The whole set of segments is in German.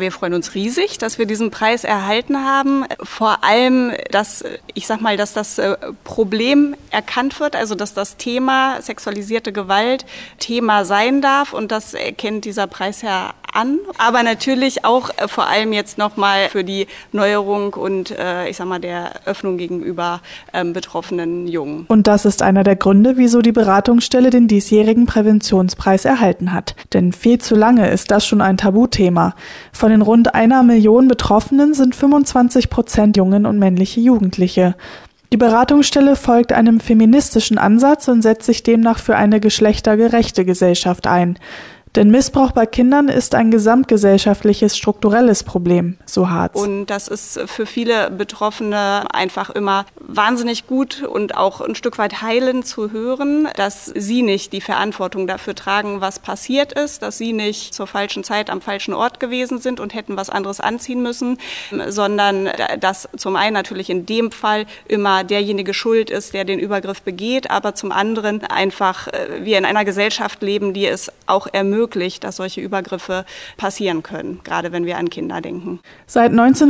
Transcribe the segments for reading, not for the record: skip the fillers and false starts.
Wir freuen uns riesig, dass wir diesen Preis erhalten haben. Vor allem, dass das Problem erkannt wird, also dass das Thema sexualisierte Gewalt Thema sein darf, und das erkennt dieser Preis ja an. Aber natürlich auch vor allem jetzt nochmal für die Neuerung und der Öffnung gegenüber betroffenen Jungen. Und das ist einer der Gründe, wieso die Beratungsstelle den diesjährigen Präventionspreis erhalten hat. Denn viel zu lange ist das schon ein Tabuthema. Von den rund 1 Million Betroffenen sind 25% Jungen und männliche Jugendliche. Die Beratungsstelle folgt einem feministischen Ansatz und setzt sich demnach für eine geschlechtergerechte Gesellschaft ein. Denn Missbrauch bei Kindern ist ein gesamtgesellschaftliches, strukturelles Problem, so Hartz. Und das ist für viele Betroffene einfach immer wahnsinnig gut und auch ein Stück weit heilend zu hören, dass sie nicht die Verantwortung dafür tragen, was passiert ist, dass sie nicht zur falschen Zeit am falschen Ort gewesen sind und hätten was anderes anziehen müssen, sondern dass zum einen natürlich in dem Fall immer derjenige schuld ist, der den Übergriff begeht, aber zum anderen einfach wir in einer Gesellschaft leben, die es auch ermöglicht, dass solche Übergriffe passieren können, gerade wenn wir an Kinder denken. Seit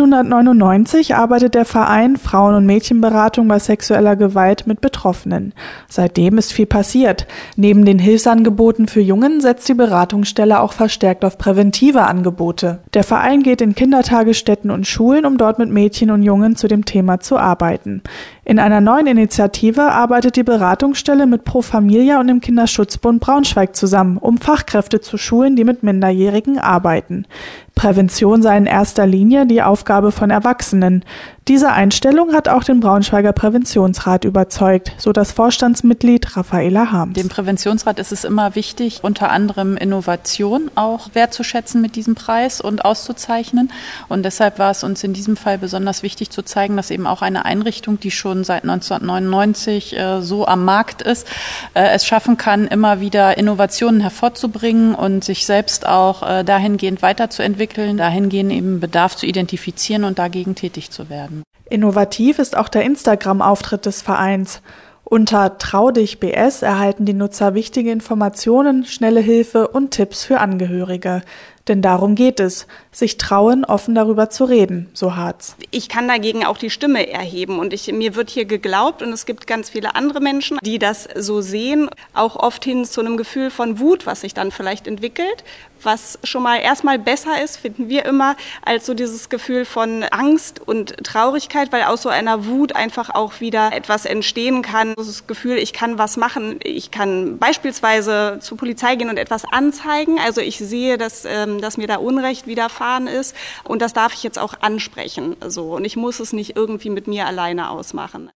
1999 arbeitet der Verein Frauen- und Mädchenberatung bei sexueller Gewalt mit Betroffenen. Seitdem ist viel passiert. Neben den Hilfsangeboten für Jungen setzt die Beratungsstelle auch verstärkt auf präventive Angebote. Der Verein geht in Kindertagesstätten und Schulen, um dort mit Mädchen und Jungen zu dem Thema zu arbeiten. In einer neuen Initiative arbeitet die Beratungsstelle mit Pro Familia und dem Kinderschutzbund Braunschweig zusammen, um Fachkräfte zu schulen, die mit Minderjährigen arbeiten. Prävention sei in erster Linie die Aufgabe von Erwachsenen. Diese Einstellung hat auch den Braunschweiger Präventionsrat überzeugt, so das Vorstandsmitglied Raffaela Harms. Dem Präventionsrat ist es immer wichtig, unter anderem Innovation auch wertzuschätzen mit diesem Preis und auszuzeichnen. Und deshalb war es uns in diesem Fall besonders wichtig zu zeigen, dass eben auch eine Einrichtung, die schon seit 1999 so am Markt ist, es schaffen kann, immer wieder Innovationen hervorzubringen und sich selbst auch dahingehend weiterzuentwickeln, dahingehend eben Bedarf zu identifizieren und dagegen tätig zu werden. Innovativ ist auch der Instagram-Auftritt des Vereins. Unter TrauDichBS erhalten die Nutzer wichtige Informationen, schnelle Hilfe und Tipps für Angehörige. Denn darum geht es, sich trauen, offen darüber zu reden, so Hartz. Ich kann dagegen auch die Stimme erheben und mir wird hier geglaubt, und es gibt ganz viele andere Menschen, die das so sehen, auch oft hin zu einem Gefühl von Wut, was sich dann vielleicht entwickelt, was schon mal erstmal besser ist, finden wir immer, als so dieses Gefühl von Angst und Traurigkeit, weil aus so einer Wut einfach auch wieder etwas entstehen kann. Das Gefühl, ich kann was machen, ich kann beispielsweise zur Polizei gehen und etwas anzeigen. Also ich sehe, dass mir da Unrecht widerfahren ist, und das darf ich jetzt auch ansprechen. So. Und ich muss es nicht irgendwie mit mir alleine ausmachen.